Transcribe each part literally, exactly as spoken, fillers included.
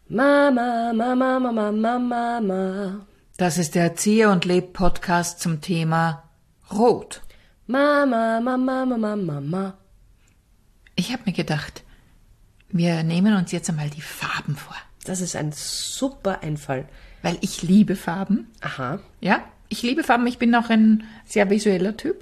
Mama, Mama, Mama, Mama, Mama. Das ist der Erzieher und Leb Podcast zum Thema Rot. Mama, Mama, Mama, Mama. Ich habe mir gedacht, wir nehmen uns jetzt einmal die Farben vor. Das ist ein super Einfall. Weil ich liebe Farben. Aha. Ja, ich liebe Farben. Ich bin auch ein sehr visueller Typ.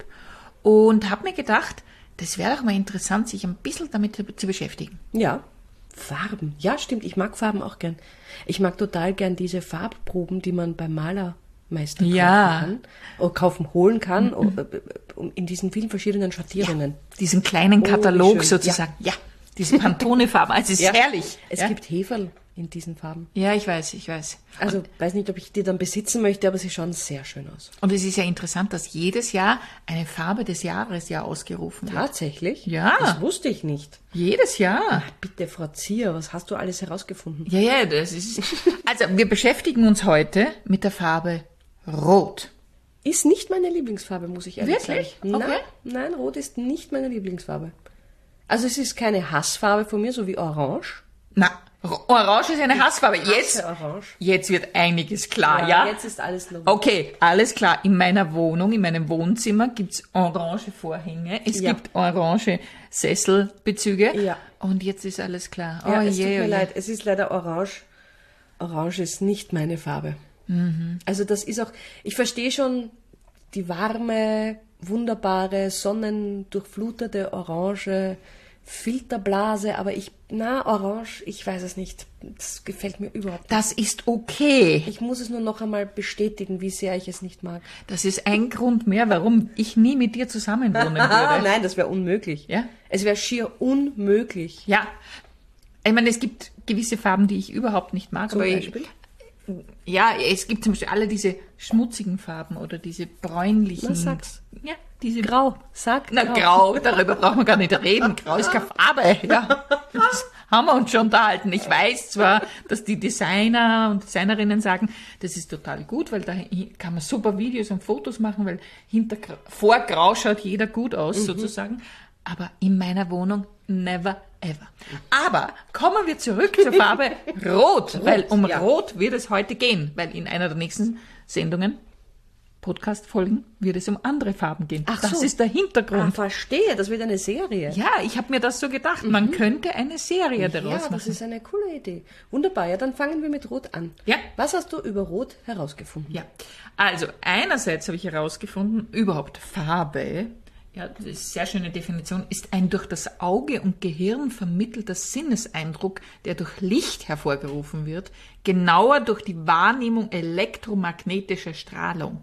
Und habe mir gedacht, das wäre doch mal interessant, sich ein bisschen damit zu beschäftigen. Ja, Farben. Ja, stimmt. Ich mag Farben auch gern. Ich mag total gern diese Farbproben, die man beim Malermeister kaufen Ja. kann. Oder kaufen, holen kann. Mhm. In diesen vielen verschiedenen Schattierungen. Ja, diesen kleinen Katalog Oh, wie schön. sozusagen. Ja, ja, diese Pantone-Farben. Also es ist Ja. herrlich. Es ja? gibt Heferl in diesen Farben. Ja, ich weiß, ich weiß. Also, weiß nicht, ob ich die dann besitzen möchte, aber sie schauen sehr schön aus. Und es ist ja interessant, dass jedes Jahr eine Farbe des Jahres ja ausgerufen wird. Tatsächlich? Ja. Das wusste ich nicht. Jedes Jahr. Ach, bitte, Frau Zier, was hast du alles herausgefunden? Ja, ja, das ist... Also, wir beschäftigen uns heute mit der Farbe Rot. Ist nicht meine Lieblingsfarbe, muss ich ehrlich Wirklich? sagen. Okay. Nein, nein, Rot ist nicht meine Lieblingsfarbe. Also es ist keine Hassfarbe von mir, so wie Orange. Na, Orange ist eine Hassfarbe. Jetzt, hasse Orange. jetzt wird einiges klar, ja? Jetzt ist alles logisch. Okay, alles klar. In meiner Wohnung, in meinem Wohnzimmer gibt's orange Vorhänge. Es Ja. gibt orange Sesselbezüge. Ja. Und jetzt ist alles klar. Ja, oh es je, tut mir oh je. leid, es ist leider Orange. Orange ist nicht meine Farbe. Mhm. Also das ist auch, ich verstehe schon die warme, wunderbare, sonnendurchflutete Orange, Filterblase, aber ich, na, Orange, ich weiß es nicht. Das gefällt mir überhaupt nicht. Das ist okay. Ich muss es nur noch einmal bestätigen, wie sehr ich es nicht mag. Das ist ein Grund mehr, warum ich nie mit dir zusammenwohnen Ah, würde. nein, das wäre unmöglich. Ja? Es wäre schier unmöglich. Ja. Ich meine, es gibt gewisse Farben, die ich überhaupt nicht mag. Zum aber Beispiel? Ich, ja, es gibt zum Beispiel alle diese schmutzigen Farben oder diese bräunlichen. Na, sag's. Ja, diese Grau, sag Na, grau, darüber brauchen wir gar nicht reden. Grau ist keine Farbe. Ja, das haben wir uns schon unterhalten. Ich weiß zwar, dass die Designer und Designerinnen sagen, das ist total gut, weil da kann man super Videos und Fotos machen, weil hinter, vor Grau schaut jeder gut aus, sozusagen. Aber in meiner Wohnung never ever. Aber kommen wir zurück zur Farbe Rot, weil um ja. Rot wird es heute gehen, weil in einer der nächsten Sendungen Podcast-Folgen wird es um andere Farben gehen. Ach das so. ist der Ah, Hintergrund. verstehe, das wird eine Serie. Ja, ich habe mir das so gedacht. Man könnte eine Serie daraus Ja, das machen. ist eine coole Idee. Wunderbar, ja, dann fangen wir mit Rot an. Ja. Was hast du über Rot herausgefunden? Ja, also einerseits habe ich herausgefunden, überhaupt Farbe, ja, das ist eine sehr schöne Definition, ist ein durch das Auge und Gehirn vermittelter Sinneseindruck, der durch Licht hervorgerufen wird, genauer durch die Wahrnehmung elektromagnetischer Strahlung.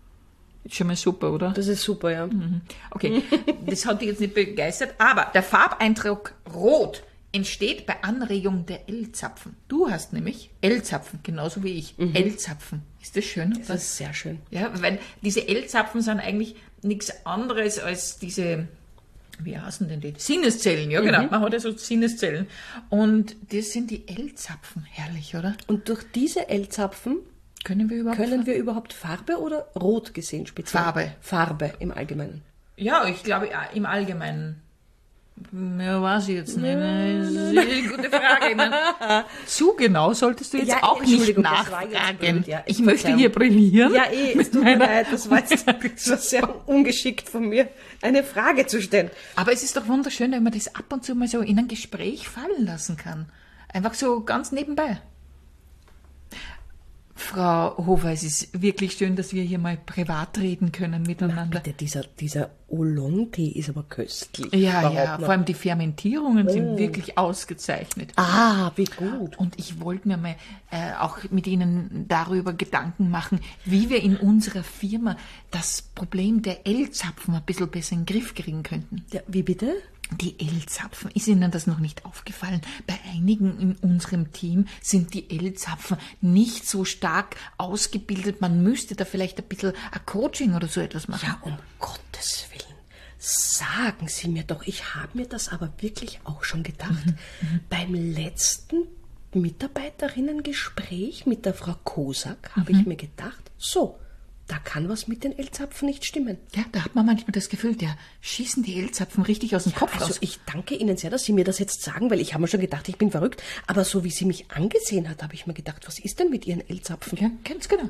Ist schon mal super, oder? Das ist super, ja. Okay, das hat dich jetzt nicht begeistert, aber der Farbeindruck Rot entsteht bei Anregung der L-Zapfen. Du hast nämlich L-Zapfen, genauso wie ich. L-Zapfen. Ist das schön? Das ist sehr schön. Ja, weil diese L-Zapfen sind eigentlich nichts anderes als diese, wie heißen denn die? Sinneszellen, ja genau, man hat ja so Sinneszellen. Und das sind die L-Zapfen. Herrlich, oder? Und durch diese L-Zapfen Können wir überhaupt... können wir überhaupt Farbe oder Rot gesehen speziell? Farbe. Farbe im Allgemeinen. Ja, ich glaube ja, im Allgemeinen. Ja, weiß ich jetzt nicht. Das ist eine gute Frage. Ich meine, zu genau solltest du jetzt Ja, auch nicht Entschuldigung, das war jetzt nachfragen. blöd, ja. Ich Es möchte Verzeihung. hier brillieren. Ja, eh, es tut mir leid, das war, jetzt, das war sehr ungeschickt von mir, eine Frage zu stellen. Aber es ist doch wunderschön, wenn man das ab und zu mal so in ein Gespräch fallen lassen kann. Einfach so ganz nebenbei. Frau Hofer, es ist wirklich schön, dass wir hier mal privat reden können miteinander. Bitte, dieser, dieser Oolong-Tee ist aber köstlich. Ja, Überhaupt ja, noch. vor allem die Fermentierungen sind wirklich ausgezeichnet. Ah, wie gut. Und ich wollte mir mal äh, auch mit Ihnen darüber Gedanken machen, wie wir in unserer Firma das Problem der L-Zapfen ein bisschen besser in den Griff kriegen könnten. Ja, wie bitte? Die L-Zapfen, ist Ihnen das noch nicht aufgefallen? Bei einigen in unserem Team sind die L-Zapfen nicht so stark ausgebildet. Man müsste da vielleicht ein bisschen ein Coaching oder so etwas machen. Ja, um Gottes Willen. Sagen Sie mir doch, ich habe mir das aber wirklich auch schon gedacht. Beim letzten Mitarbeiterinnengespräch mit der Frau Kosak habe ich mir gedacht, so, da kann was mit den Elzapfen nicht stimmen. Ja, da hat man manchmal das Gefühl, der schießen die Elzapfen richtig aus dem Kopf Also raus. ich danke Ihnen sehr, dass Sie mir das jetzt sagen, weil ich habe mir schon gedacht, ich bin verrückt. Aber so wie sie mich angesehen hat, habe ich mir gedacht, was ist denn mit Ihren Elzapfen? Ja, ganz genau.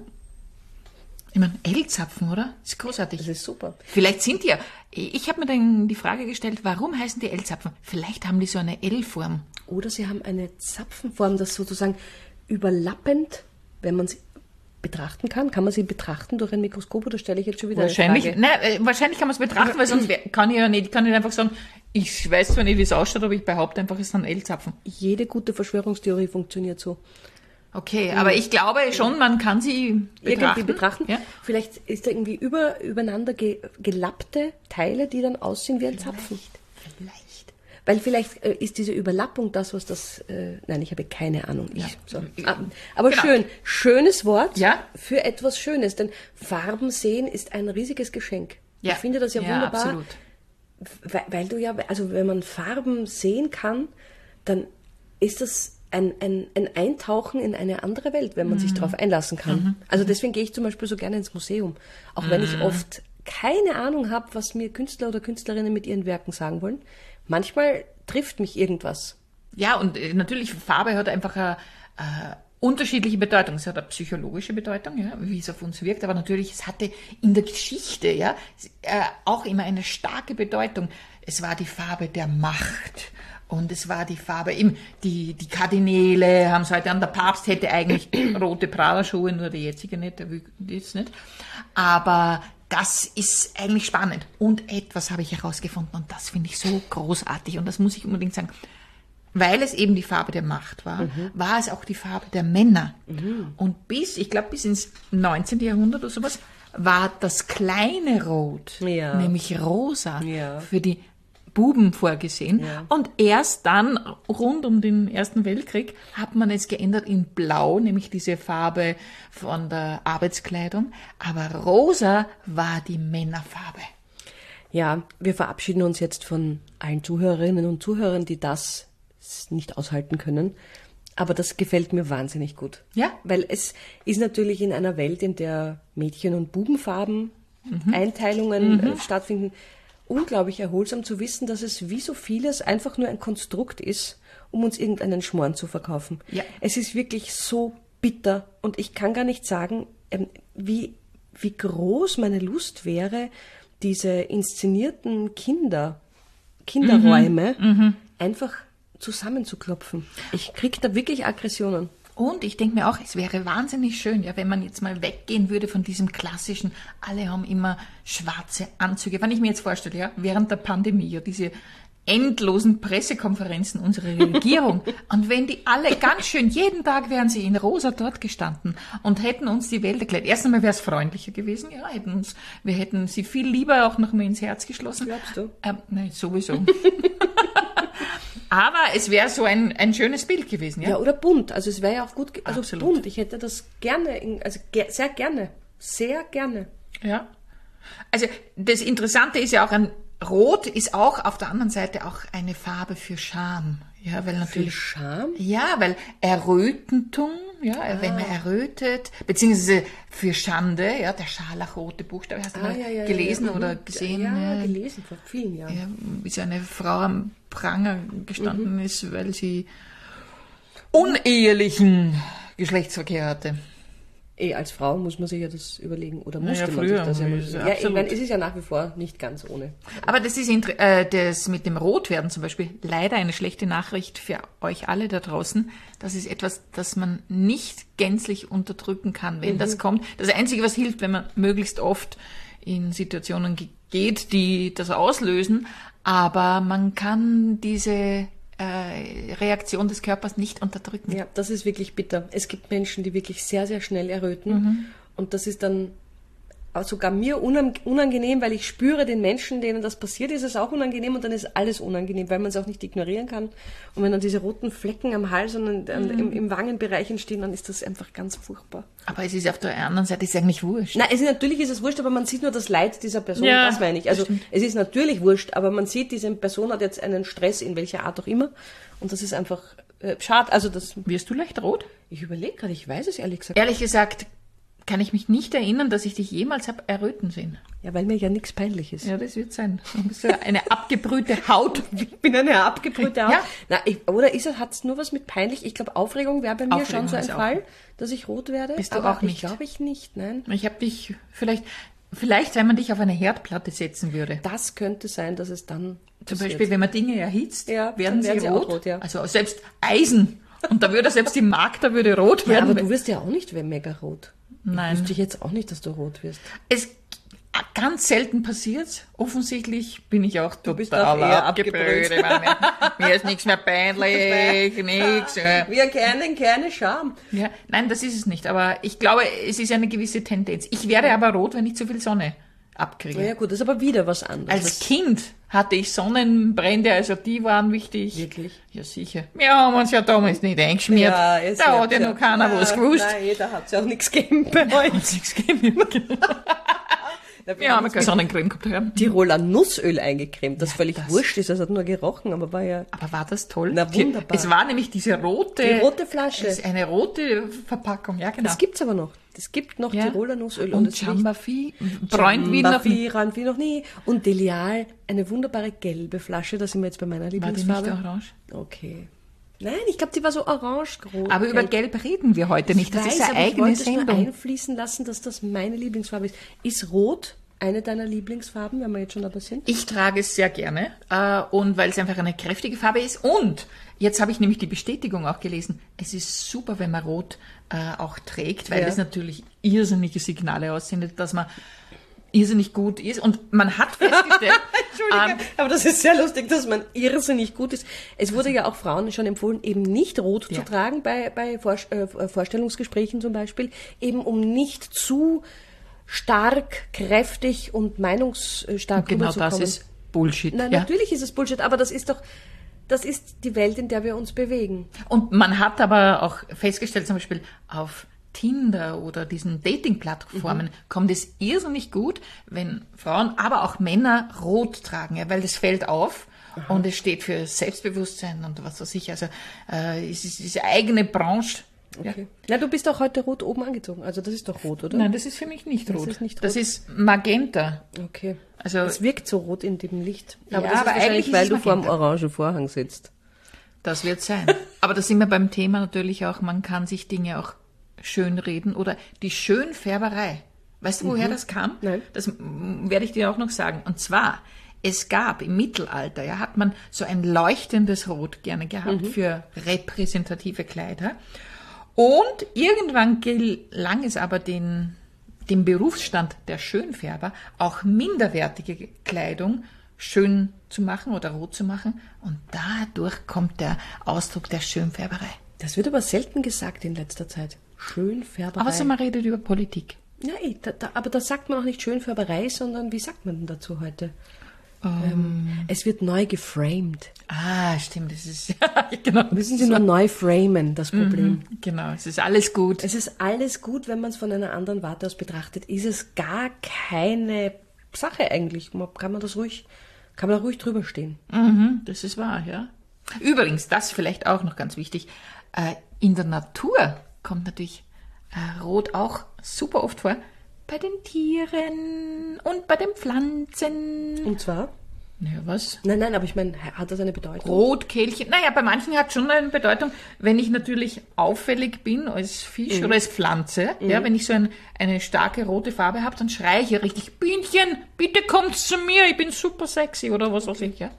Ich meine, Elzapfen, oder? Das ist großartig. Das ist super. Vielleicht sind die ja... Ich habe mir dann die Frage gestellt, warum heißen die Elzapfen? Vielleicht haben die so eine L-Form. Oder sie haben eine Zapfenform, das sozusagen überlappend, wenn man sie betrachten kann. Kann man sie betrachten durch ein Mikroskop oder stelle ich jetzt schon wieder Wahrscheinlich, eine Frage? nein, äh, wahrscheinlich kann man es betrachten, weil sonst wär- kann ich ja nicht, ich kann nicht einfach sagen, ich weiß zwar nicht, wie es ausschaut, aber ich behaupte einfach, es sind L-Zapfen. Jede gute Verschwörungstheorie funktioniert so. Okay, aber ich glaube schon, man kann sie betrachten. Irgendwie betrachten. Ja? Vielleicht ist da irgendwie über, übereinander ge, gelappte Teile, die dann aussehen wie ein Zapfen. Vielleicht. Weil vielleicht äh, ist diese Überlappung das, was das... Äh, nein, ich habe keine Ahnung. Ich, Ja. so. ah, aber Genau. schön. Schönes Wort Ja. für etwas Schönes. Denn Farben sehen ist ein riesiges Geschenk. Ja. Ich finde das ja, Ja, wunderbar. absolut. Weil, weil du ja... Also wenn man Farben sehen kann, dann ist das... Ein, ein, ein Eintauchen in eine andere Welt, wenn man sich darauf einlassen kann. Also deswegen gehe ich zum Beispiel so gerne ins Museum. Auch wenn ich oft keine Ahnung habe, was mir Künstler oder Künstlerinnen mit ihren Werken sagen wollen. Manchmal trifft mich irgendwas. Ja, und äh, natürlich, Farbe hat einfach eine, äh, unterschiedliche Bedeutung. Es hat eine psychologische Bedeutung, ja, wie es auf uns wirkt, aber natürlich, es hatte in der Geschichte ja äh, auch immer eine starke Bedeutung. Es war die Farbe der Macht. Und es war die Farbe, eben die, die Kardinäle haben es heute an, der Papst hätte eigentlich rote Prada-Schuhe, nur der jetzige nicht, der will jetzt nicht. Aber das ist eigentlich spannend. Und etwas habe ich herausgefunden und das finde ich so großartig und das muss ich unbedingt sagen. Weil es eben die Farbe der Macht war, mhm. war es auch die Farbe der Männer. Mhm. Und bis, ich glaube, bis ins neunzehnten. Jahrhundert oder sowas, war das kleine Rot, ja. nämlich rosa, ja. für die Buben vorgesehen. Ja. Und erst dann, rund um den Ersten Weltkrieg, hat man es geändert in Blau, nämlich diese Farbe von der Arbeitskleidung. Aber rosa war die Männerfarbe. Ja, wir verabschieden uns jetzt von allen Zuhörerinnen und Zuhörern, die das nicht aushalten können. Aber das gefällt mir wahnsinnig gut. Ja. Weil es ist natürlich in einer Welt, in der Mädchen- und Bubenfarben, mhm. Einteilungen mhm. stattfinden, unglaublich erholsam zu wissen, dass es wie so vieles einfach nur ein Konstrukt ist, um uns irgendeinen Schmoren zu verkaufen. Ja. Es ist wirklich so bitter und ich kann gar nicht sagen, wie, wie groß meine Lust wäre, diese inszenierten Kinder, Kinderräume mhm. einfach zusammenzuklopfen. Ich kriege da wirklich Aggressionen. Und ich denke mir auch, es wäre wahnsinnig schön, ja, wenn man jetzt mal weggehen würde von diesem klassischen, alle haben immer schwarze Anzüge. Wenn ich mir jetzt vorstelle, ja, während der Pandemie, ja, diese endlosen Pressekonferenzen unserer Regierung, und wenn die alle ganz schön, jeden Tag wären sie in rosa dort gestanden und hätten uns die Welt erklärt. Erst einmal wäre es freundlicher gewesen, ja, hätten uns, wir hätten sie viel lieber auch noch mal ins Herz geschlossen. Glaubst du? Ähm, nein, sowieso. Aber es wäre so ein, ein schönes Bild gewesen, ja? Ja, oder bunt. Also es wäre ja auch gut, ge- also Absolut. bunt. Ich hätte das gerne, in, also ge- sehr gerne, sehr gerne. Ja. Also das Interessante ist ja auch an Rot ist auch auf der anderen Seite auch eine Farbe für Scham. Ja, weil natürlich. Für Scham? Ja, weil Errötentum, ja, ah. wenn man errötet, beziehungsweise für Schande, ja, der scharlachrote Buchstabe, hast du Ah, mal ja, ja, gelesen ja, ja. oder gesehen? Ja, Ja, gelesen vor vielen Jahren. ja, wie so eine Frau am Pranger gestanden mhm. ist, weil sie unehelichen Geschlechtsverkehr hatte. Eh, als Frau muss man sich ja das überlegen, oder musste Naja, man früher, sich das ja mal ist überlegen. Ja, ich absolut. meine, es ist ja nach wie vor nicht ganz ohne. Aber das ist inter- äh, das mit dem Rotwerden zum Beispiel leider eine schlechte Nachricht für euch alle da draußen. Das ist etwas, das man nicht gänzlich unterdrücken kann, wenn mhm. das kommt. Das Einzige, was hilft, wenn man möglichst oft in Situationen ge- geht, die das auslösen. Aber man kann diese äh, Reaktion des Körpers nicht unterdrücken. Ja, das ist wirklich bitter. Es gibt Menschen, die wirklich sehr, sehr schnell erröten. Mhm. Und das ist dann auch sogar mir unangenehm, weil ich spüre den Menschen, denen das passiert, ist es auch unangenehm und dann ist alles unangenehm, weil man es auch nicht ignorieren kann. Und wenn dann diese roten Flecken am Hals und mhm. im, im Wangenbereich entstehen, dann ist das einfach ganz furchtbar. Aber es ist auf der anderen Seite ist eigentlich wurscht. Nein, es ist, natürlich ist es wurscht, aber man sieht nur das Leid dieser Person, Ja, das meine ich. Also es ist natürlich wurscht, aber man sieht, diese Person hat jetzt einen Stress, in welcher Art auch immer. Und das ist einfach äh, schade. Also das. Wirst du leicht rot? Ich überlege gerade, ich weiß es ehrlich gesagt. Ehrlich gesagt, kann ich mich nicht erinnern, dass ich dich jemals habe erröten sehen. Ja, weil mir ja nichts peinlich ist. Ja, das wird sein. Du bist ja eine abgebrühte Haut. Ich bin eine abgebrühte Haut. Ja. Na, ich, oder ist es, hat es nur was mit peinlich? Ich glaube, Aufregung wäre bei mir Aufregung schon so ein ist auch- Fall, dass ich rot werde. Bist du aber auch nicht? Ich glaube ich nicht, nein. Ich habe dich vielleicht, vielleicht, wenn man dich auf eine Herdplatte setzen würde. Das könnte sein, dass es dann Zum passiert. Beispiel, wenn man Dinge erhitzt, Ja, werden, dann werden sie sie auch rot. rot, ja. Also selbst Eisen. Und da würde selbst die Magda würde rot Ja, werden. aber du wirst ja auch nicht mega rot. Nein. Wüsste ich jetzt auch nicht, dass du rot wirst. Es ganz selten passiert. Offensichtlich bin ich auch total bist auch eher abgebrüht. Ich meine, Mir mir ist nichts mehr peinlich, nichts. äh. Wir kennen keine Scham. Ja, nein, das ist es nicht. Aber ich glaube, es ist eine gewisse Tendenz. Ich werde aber rot, wenn ich zu viel Sonne abkriege. Ja gut, das ist aber wieder was anderes. Als Kind hatte ich Sonnenbrände, also die waren wichtig. Wirklich? Ja, sicher. Wir haben uns ja damals nicht eingeschmiert. es da hat ja noch keiner was gewusst. Nein, da hat es ja auch nichts gegeben bei euch. Hat's nichts gegeben. Wir haben ja keine Sonnencreme gehabt. Ja. Tiroler Nussöl eingecremt, das Ja, völlig das- wurscht ist, das hat nur gerochen, aber war ja Aber war das toll? Na, wunderbar. Es war nämlich diese rote... die rote Flasche. Es ist eine rote Verpackung, ja genau. Das gibt's aber noch. Es gibt noch Ja. Tiroler Nussöl. Und es riecht- Jambafi, bräunt wie noch... Jambafi, rein wie noch nie. Und Delial, eine wunderbare gelbe Flasche, da sind wir jetzt bei meiner War die nicht Lieblingsfarbe. orange? Okay. Nein, ich glaube, die war so orange-rot. Aber über Gelb reden wir heute nicht. Das ich ist weiß, eine aber ich eigene wollte es nur Sendung. einfließen lassen, dass das meine Lieblingsfarbe ist. Ist Rot eine deiner Lieblingsfarben, wenn wir jetzt schon dabei sind? Ich trage es sehr gerne äh, und weil es einfach eine kräftige Farbe ist. Und jetzt habe ich nämlich die Bestätigung auch gelesen. Es ist super, wenn man Rot äh, auch trägt, weil Ja. das natürlich irrsinnige Signale aussendet, dass man irrsinnig gut ist. Und man hat festgestellt, ähm, aber das ist sehr lustig, dass man irrsinnig gut ist. Es wurde ja auch Frauen schon empfohlen, eben nicht rot Ja. zu tragen bei, bei Vor äh, Vorstellungsgesprächen zum Beispiel, eben um nicht zu stark, kräftig und meinungsstark genau das rüberzukommen. ist Bullshit. Nein, ja. natürlich ist es Bullshit, aber das ist doch, das ist die Welt, in der wir uns bewegen. Und man hat aber auch festgestellt, zum Beispiel auf Tinder oder diesen Dating-Plattformen Mhm. kommt es irrsinnig gut, wenn Frauen, aber auch Männer rot tragen, ja, weil das fällt auf und es steht für Selbstbewusstsein und was weiß ich. Also äh, es ist diese eigene Branche. Ja. Okay. Na, du bist doch heute rot oben angezogen, also das ist doch rot, oder? Nein, das ist für mich nicht Das rot. ist nicht Das rot. ist Magenta. Okay. Also- es wirkt so rot in dem Licht. Ja, Aber das aber ist wahrscheinlich, eigentlich ist weil es du vor dem Magenta. orangen Vorhang sitzt. Das wird sein. Aber da sind wir beim Thema natürlich auch, man kann sich Dinge auch schön reden oder die Schönfärberei. Weißt du, woher das kam? Nein. Das mm, werde ich dir auch noch sagen. Und zwar, es gab im Mittelalter, ja, hat man so ein leuchtendes Rot gerne gehabt für repräsentative Kleider. Und irgendwann gelang es aber den, dem Berufsstand der Schönfärber, auch minderwertige Kleidung schön zu machen oder rot zu machen. Und dadurch kommt der Ausdruck der Schönfärberei. Das wird aber selten gesagt in letzter Zeit. Schönfärberei. Aber so, man redet über Politik. Ja, eh, da, da, aber da sagt man auch nicht Schönfärberei, sondern wie sagt man denn dazu heute? Ähm, es wird neu geframed. Ah, stimmt, das ist, genau. Müssen Sie nur neu framen, das Problem. Genau, es ist alles gut. Es ist alles gut, wenn man es von einer anderen Warte aus betrachtet. Ist es gar keine Sache eigentlich. Man- Kann man das ruhig, kann man da ruhig drüber stehen. Mhm, das ist wahr, ja. Übrigens, das vielleicht auch noch ganz wichtig, äh, in der Natur kommt natürlich äh, Rot auch super oft vor. Bei den Tieren und bei den Pflanzen. Und zwar? Naja, was? Nein, nein, aber ich meine, hat das eine Bedeutung? Rotkehlchen. Naja, bei manchen hat schon eine Bedeutung, wenn ich natürlich auffällig bin als Fisch oder als Pflanze, ja, wenn ich so ein, eine starke rote Farbe habe, dann schreie ich ja richtig, Bienchen, bitte kommt zu mir, ich bin super sexy oder was weiß ich, ja.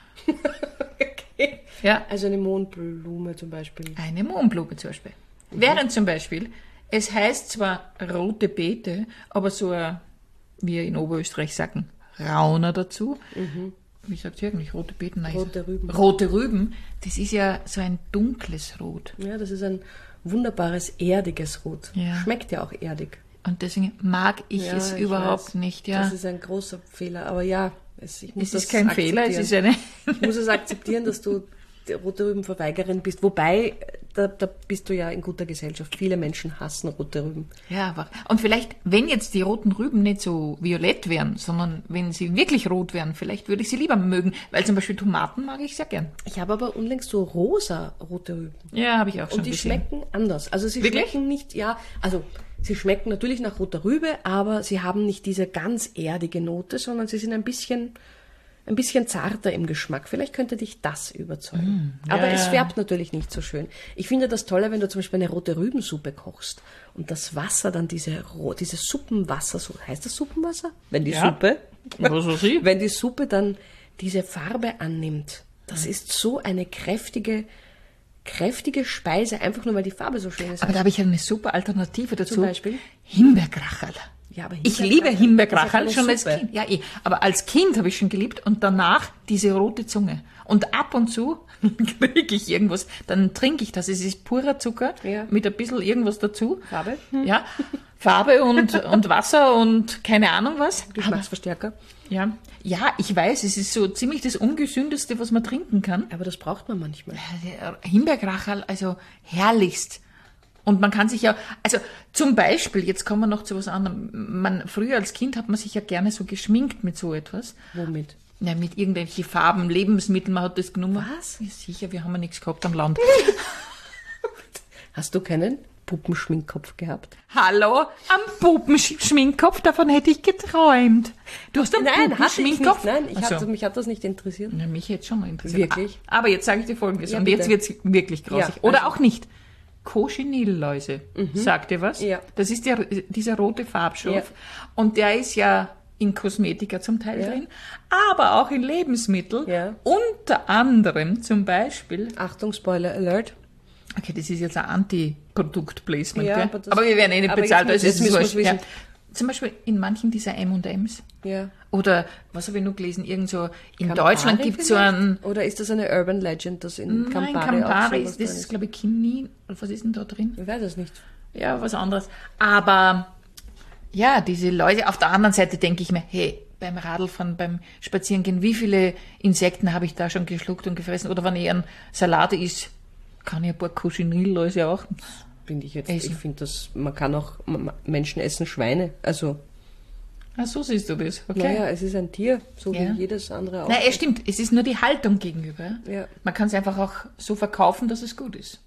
Okay. Ja, Also eine Mondblume zum Beispiel. eine Mohnblume zum Beispiel. Während zum Beispiel, es heißt zwar rote Beete, aber so ein, wie wir in Oberösterreich sagen, Rauner dazu. Wie sagt ihr eigentlich? Rote Beeten? Nein, Rote Rüben. Rote Rüben, das ist ja so ein dunkles Rot. Ja, das ist ein wunderbares, erdiges Rot. Ja. Schmeckt ja auch erdig. Und deswegen mag ich Ja, es ich überhaupt weiß. nicht, ja. Das ist ein großer Fehler. Aber ja, es, ich muss Es das ist kein Fehler, es ist akzeptieren. eine... Ich muss es akzeptieren, dass du die rote Rübenverweigerin bist. Wobei, da, da bist du ja in guter Gesellschaft. Viele Menschen hassen rote Rüben. Ja, aber, und vielleicht, wenn jetzt die roten Rüben nicht so violett wären, sondern wenn sie wirklich rot wären, vielleicht würde ich sie lieber mögen, weil zum Beispiel Tomaten mag ich sehr gern. Ich habe aber unlängst so rosa rote Rüben. Ja, habe ich auch schon Und die gesehen. schmecken anders. Also sie Wirklich? schmecken nicht, ja, also Sie schmecken natürlich nach roter Rübe, aber sie haben nicht diese ganz erdige Note, sondern sie sind ein bisschen, ein bisschen zarter im Geschmack. Vielleicht könnte dich das überzeugen. Mm, ja, aber es ja. färbt natürlich nicht so schön. Ich finde das Tolle, wenn du zum Beispiel eine rote Rübensuppe kochst und das Wasser dann diese, ro- dieses Suppenwasser, so heißt das Suppenwasser? Wenn die Ja. Suppe, Was weiß ich? wenn die Suppe dann diese Farbe annimmt. Das ist so eine kräftige, kräftige Speise, einfach nur weil die Farbe so schön ist. Aber da habe ich eine super Alternative dazu. Zum Beispiel? Himbeerkracherl. Ja, aber Ich Himbeerkracherl, liebe das ist Himbeerkracherl ja schon keine als Suppe. Kind. Ja, eh. Aber als Kind habe ich schon geliebt und danach diese rote Zunge. Und ab und zu kriege ich irgendwas, dann trinke ich das. Es ist purer Zucker Ja. mit ein bisschen irgendwas dazu. Farbe? Ja, Farbe und, und Wasser und keine Ahnung was. Aber, Geschmacksverstärker. ja. ja, ich weiß, es ist so ziemlich das Ungesündeste, was man trinken kann. Aber das braucht man manchmal. Himbeerkracherl, also herrlichst. Und man kann sich ja, also zum Beispiel, jetzt kommen wir noch zu was anderem. Man, früher als Kind hat man sich ja gerne so geschminkt mit so etwas. Womit? Ja, mit irgendwelchen Farben, Lebensmitteln, man hat das genommen. Was? Ja, sicher, wir haben ja nichts gehabt am Land. Hast du keinen Puppenschminkkopf gehabt? Hallo, am Puppenschminkkopf, davon hätte ich geträumt. Du hast einen Nein, hatte ich nicht. Puppenschminkkopf? Nein, ich Ach so. hatte, mich hat das nicht interessiert. Ja, mich hätte schon mal interessiert. Wirklich? Aber jetzt sage ich dir Folgendes. Ja, und bitte. jetzt wird's wirklich grausig. Ja, Oder also- auch nicht. Cochinilläuse. Sagt dir was? Ja. Das ist der, dieser rote Farbstoff. Ja. Und der ist ja in Kosmetika zum Teil Ja. drin, aber auch in Lebensmitteln. Ja. Unter anderem zum Beispiel, Achtung, Spoiler Alert. okay, das ist jetzt ein Anti-Produkt-Placement, Ja, gell? aber das- aber wir werden eh nicht aber bezahlt, jetzt also müssen- ist es jetzt wurscht. müssen Ja. wir's Zum Beispiel in manchen dieser M und M's. Ja. Oder, was habe ich noch gelesen, irgend so, in Campari Deutschland gibt es so vielleicht? einen, Oder ist das eine Urban Legend, dass in nein, Campari, Campari, auch sowas das drin ist, glaube ich, Chinin, oder was ist denn da drin? Ich weiß es nicht. Ja, was anderes. Aber ja, diese Leute, auf der anderen Seite denke ich mir, hey, beim Radlfahren, beim Spazierengehen, wie viele Insekten habe ich da schon geschluckt und gefressen? Oder wenn ich einen Salat isst, kann ich ein paar Cochinilläuse auch. Finde ich jetzt. Essen. Ich finde, dass man kann auch M- Menschen essen Schweine. Also, Ach, so siehst du das. Okay. naja, es ist ein Tier, so Ja. wie jedes andere auch. Nein, es stimmt. Es ist nur die Haltung gegenüber. Ja. Man kann es einfach auch so verkaufen, dass es gut ist.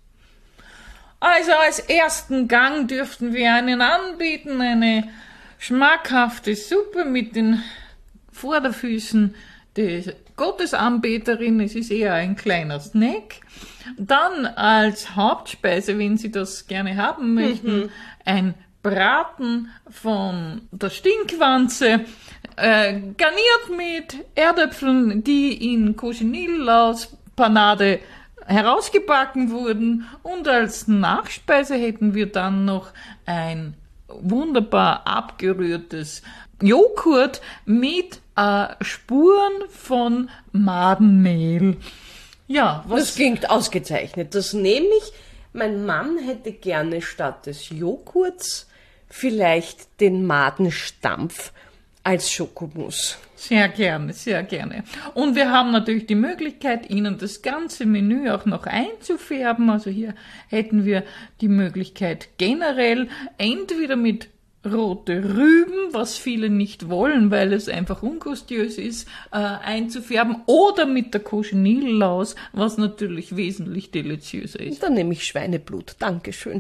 Also als ersten Gang dürften wir einen anbieten, eine schmackhafte Suppe mit den Vorderfüßen der Gottesanbeterin. Es ist eher ein kleiner Snack. Dann als Hauptspeise, wenn Sie das gerne haben möchten, ein Braten von der Stinkwanze, äh, garniert mit Erdäpfeln, die in Cochinillas-Panade herausgebacken wurden. Und als Nachspeise hätten wir dann noch ein wunderbar abgerührtes Joghurt mit äh, Spuren von Madenmehl. Ja, was Das klingt ausgezeichnet. Das nehme ich. Mein Mann hätte gerne statt des Joghurts vielleicht den Madenstampf als Schokomousse. Sehr gerne, sehr gerne. Und wir haben natürlich die Möglichkeit, Ihnen das ganze Menü auch noch einzufärben. Also hier hätten wir die Möglichkeit generell entweder mit rote Rüben, was viele nicht wollen, weil es einfach ungustiös ist, äh, einzufärben, oder mit der Cochinilllaus, was natürlich wesentlich deliziöser ist. Dann nehme ich Schweineblut. Dankeschön.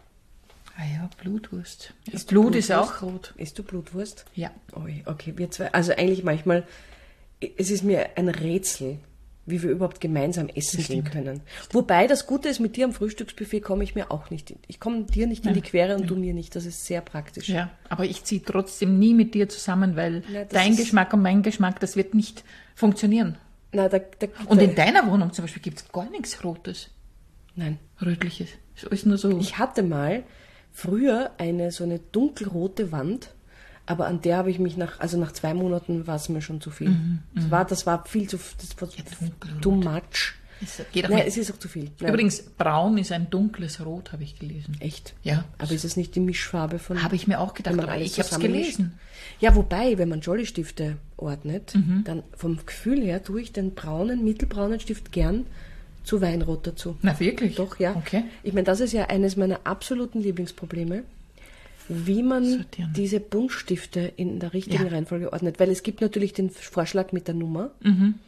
Ah ja, Blutwurst. Das Blut ist Blutwurst? auch rot. Isst du Blutwurst? Ja. Ui, okay, wir zwei. Also eigentlich manchmal, es ist mir ein Rätsel, wie wir überhaupt gemeinsam essen gehen können. Wobei das Gute ist, mit dir am Frühstücksbuffet komme ich mir auch nicht in, ich komme dir nicht in die Quere und du mir nicht. Das ist sehr praktisch. Ja, aber ich ziehe trotzdem nie mit dir zusammen, weil Ja, das dein ist- Geschmack und mein Geschmack, das wird nicht funktionieren. Na, da, da, Und da, in deiner Wohnung zum Beispiel gibt's gar nichts Rotes, nein. Rötliches. Ist alles nur so. Ich hatte mal früher eine so eine dunkelrote Wand, aber an der habe ich mich nach, also nach zwei Monaten war es mir schon zu viel. das, war, das war viel zu, das war dunkelrot. too much. Es geht auch Nein, nicht. es ist auch zu viel. Nein. Übrigens, braun ist ein dunkles Rot, habe ich gelesen. Echt? Ja. Aber ist es nicht die Mischfarbe von... Habe ich mir auch gedacht, wenn man aber alles ich habe es zusammenmischt? gelesen. Ja, wobei, wenn man Jolly-Stifte ordnet, Mhm. dann vom Gefühl her tue ich den braunen, mittelbraunen Stift gern zu Weinrot dazu. Na, wirklich? Doch, ja. Okay. Ich meine, das ist ja eines meiner absoluten Lieblingsprobleme, wie man Sortieren. diese Buntstifte in der richtigen Ja. Reihenfolge ordnet. Weil es gibt natürlich den Vorschlag mit der Nummer,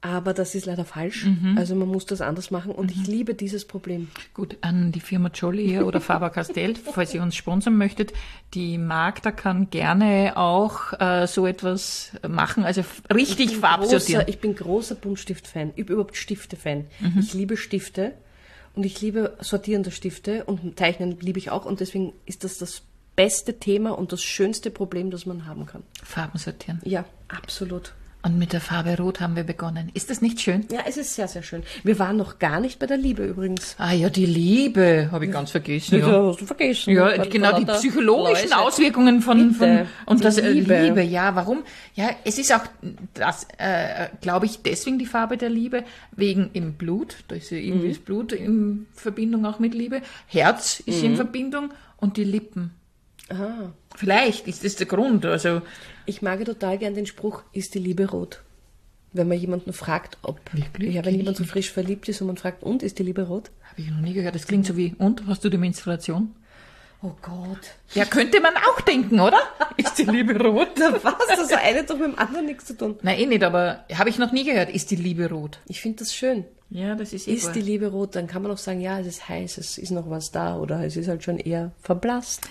Aber das ist leider falsch. Also man muss das anders machen und ich liebe dieses Problem. Gut, an die Firma Jolly hier oder Faber-Castell, falls ihr uns sponsern möchtet, die Magda kann gerne auch äh, so etwas machen, also f- richtig Ich bin Farbsortieren. großer, ich bin großer Buntstift-Fan, ich bin überhaupt Stifte-Fan. Ich liebe Stifte und ich liebe sortierende Stifte und Zeichnen liebe ich auch und deswegen ist das das beste Thema und das schönste Problem, das man haben kann. Farben sortieren. Ja, absolut. Und mit der Farbe Rot haben wir begonnen. Ist das nicht schön? Ja, es ist sehr, sehr schön. Wir waren noch gar nicht bei der Liebe übrigens. Ah ja, die Liebe, habe ich ganz vergessen. Ja, hast du vergessen. ja die, genau, die psychologischen Läuse. Auswirkungen von, von Bitte. und Die das äh, Liebe. Liebe. Ja, warum? Ja, es ist auch, das äh, glaube ich, deswegen die Farbe der Liebe, wegen im Blut, da ist ja irgendwie das Blut in Verbindung auch mit Liebe. Herz ist in Verbindung und die Lippen. Aha. Vielleicht ist das der Grund, also... Ich mag ja total gern den Spruch, ist die Liebe rot? Wenn man jemanden fragt, ob... Wirklich? Ja, wenn jemand so frisch verliebt ist und man fragt, und, ist die Liebe rot? Habe ich noch nie gehört. Das klingt so wie, und, hast du die Menstruation? Oh Gott. Ja, könnte man auch denken, oder? Ist die Liebe rot? Na was, das eine hat doch mit dem anderen nichts zu tun. Nein, eh nicht, aber habe ich noch nie gehört. Ist die Liebe rot? Ich finde das schön. Ja, das ist eh Ist die Liebe rot, dann kann man auch sagen, ja, es ist heiß, es ist noch was da oder es ist halt schon eher verblasst.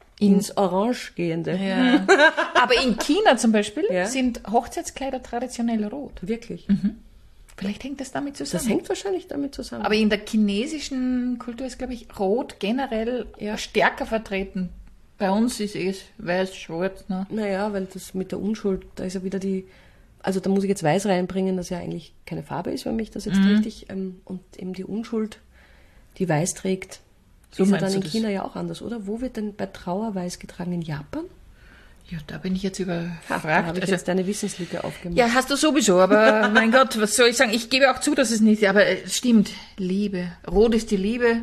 Ins Orange gehende. Ja. Aber in China zum Beispiel Ja. sind Hochzeitskleider traditionell rot. Wirklich. Vielleicht hängt das damit zusammen. Das hängt wahrscheinlich damit zusammen. Aber in der chinesischen Kultur ist, glaube ich, Rot generell Ja. stärker vertreten. Bei uns ist es weiß, schwarz. Ne? Naja, weil das mit der Unschuld, da ist ja wieder die, also da muss ich jetzt Weiß reinbringen, das ja eigentlich keine Farbe ist, wenn mich das jetzt richtig, ähm, und eben die Unschuld, die Weiß trägt, So ist ja meinst dann du in das? China ja auch anders, oder? Wo wird denn bei Trauer Weiß getragen? In Japan? Ja, da bin ich jetzt Ha, da überfragt. habe ich Also, jetzt eine Wissenslücke aufgemacht. ja, hast du sowieso, aber mein Gott, was soll ich sagen? Ich gebe auch zu, dass es nicht, aber es stimmt, Liebe. Rot ist die Liebe.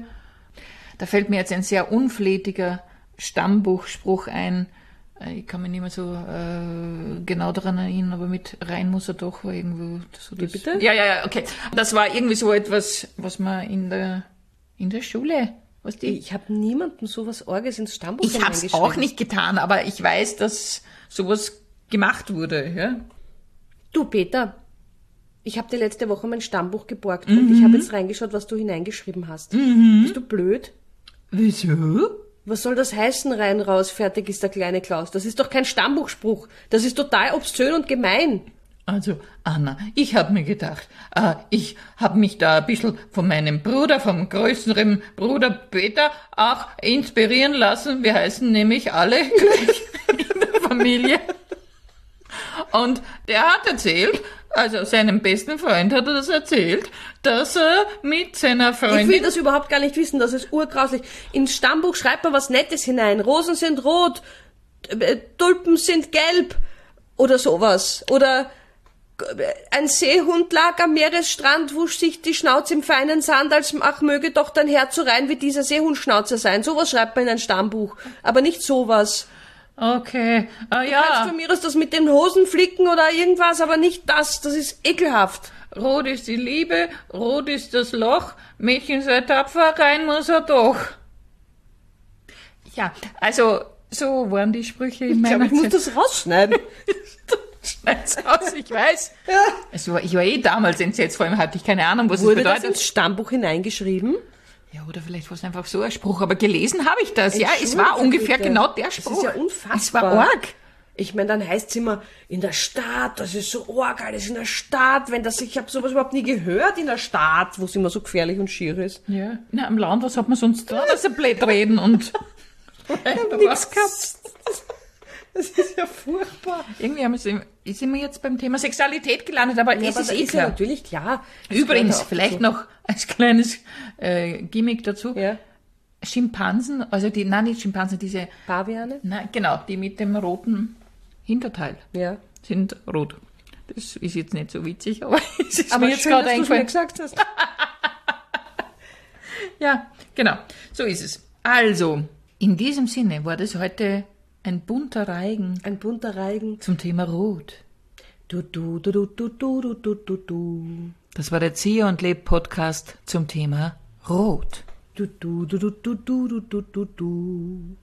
Da fällt mir jetzt ein sehr unflätiger Stammbuchspruch ein. Äh, Ich kann mich nicht mehr so äh, genau daran erinnern, aber mit rein muss er doch war irgendwo. So Wie das, bitte? Ja, ja, ja, okay. Das war irgendwie so etwas, was man in der in der Schule, was die. Ich habe niemandem sowas Orges ins Stammbuch Ich habe es hineingeschrieben. auch nicht getan, aber ich weiß, dass sowas gemacht wurde. Ja. Du, Peter, ich habe dir letzte Woche mein Stammbuch geborgt und ich habe jetzt reingeschaut, was du hineingeschrieben hast. Bist du blöd? Wieso? Was soll das heißen, rein, raus, fertig ist der kleine Klaus? Das ist doch kein Stammbuchspruch. Das ist total obszön und gemein. Also, Anna, ich habe mir gedacht, äh, ich habe mich da ein bisschen von meinem Bruder, vom größeren Bruder Peter, auch inspirieren lassen. Wir heißen nämlich alle gleich in der Familie. Und der hat erzählt, also seinem besten Freund hat er das erzählt, dass er mit seiner Ich will Freundin... das überhaupt gar nicht wissen, das ist urgrauslich. Ins Stammbuch schreibt man was Nettes hinein. Rosen sind rot, äh, Tulpen sind gelb oder sowas. Oder äh, ein Seehund lag am Meeresstrand, wusch sich die Schnauze im feinen Sand, als ach möge doch dein Herz so rein wie dieser Seehundschnauzer sein. Sowas schreibt man in ein Stammbuch, aber nicht sowas. Okay, ah Kannst ja, von mir aus das mit den Hosen flicken oder irgendwas, aber nicht das. Das ist ekelhaft. rot ist die Liebe, rot ist das Loch, Mädchen sei tapfer, rein muss er doch. Ja, also so waren die Sprüche in Ich glaube, meiner ich muss Zeit. das rausschneiden. Schneid's aus, ich weiß. Ja. Es war, ich war eh damals entsetzt, vor allem hatte ich keine Ahnung, was Wurde es das bedeutet. ins Stammbuch hineingeschrieben? Ja, oder vielleicht war es einfach so ein Spruch, aber gelesen habe ich das. Ja, es war Entschuldige ungefähr bitte. genau der Das ist Spruch. ja unfassbar. Es war arg. Ich meine, dann heißt es immer, in der Stadt, das ist so arg, alles in der Stadt, wenn das, ich habe sowas überhaupt nie gehört in der Stadt, wo es immer so gefährlich und schier ist. Ja, na, am Land, was hat man sonst da, dass er blöd reden und... Nix gehabt. Das ist ja furchtbar. Irgendwie haben wir, sind wir jetzt beim Thema Sexualität gelandet, aber Ja, es aber ist da eh ist ja klar. natürlich klar. Das Übrigens, gehört ja auch vielleicht dazu. noch als kleines äh, Gimmick dazu. Ja. Schimpansen, also die, nein, nicht Schimpansen, diese, Paviane? nein, genau, die mit dem roten Hinterteil Ja. sind rot. Das ist jetzt nicht so witzig, aber es ist Aber mir jetzt jetzt gerade dass du's mir eingefallen. gesagt hast. Ja, genau, so ist es. Also, in diesem Sinne war das heute ein bunter Reigen Ein bunter Reigen. zum Thema Rot. Du, du, du, du, du, du, du, du, du, du. Das war der Ziehe und Leb Podcast zum Thema Rot. Du, du, du, du, du, du, du, du, du, du.